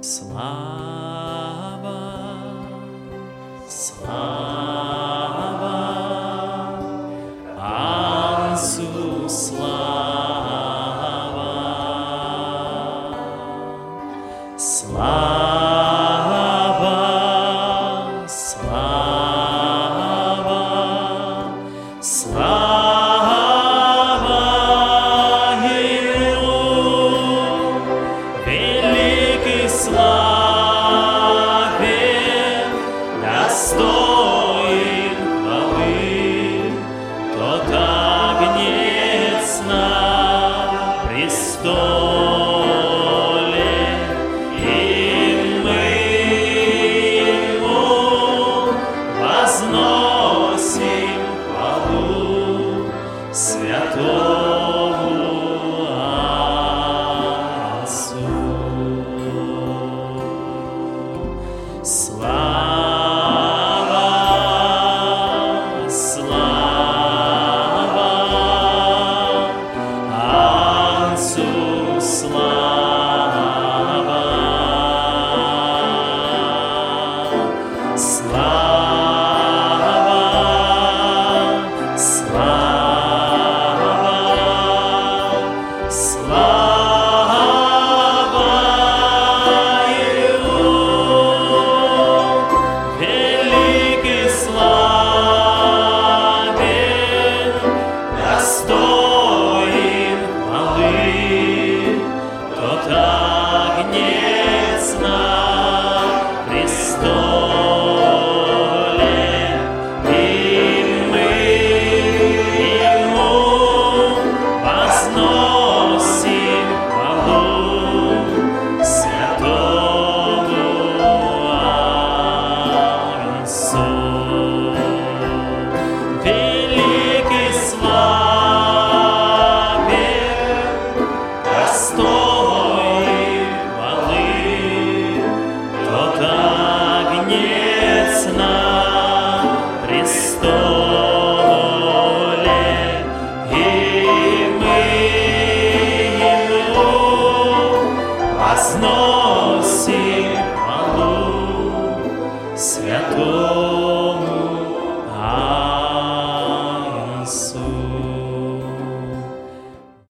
Слава, слава, Отцу слава, слава, слава, слава Ему, великий славен, достоин хвалы, тот Агнец на престоле, и мы Ему возносим хвалу святому Отцу. Слава, слава, Отцу слава, слава, слава, слава Ему, великий славен, достоин хвалы, тот Агнец на престоле, и мы Ему возносим хвалу святому Отцу. Великий славен, достоин хвалы, тот Агнец на престоле, и мы Ему возносим хвалу святому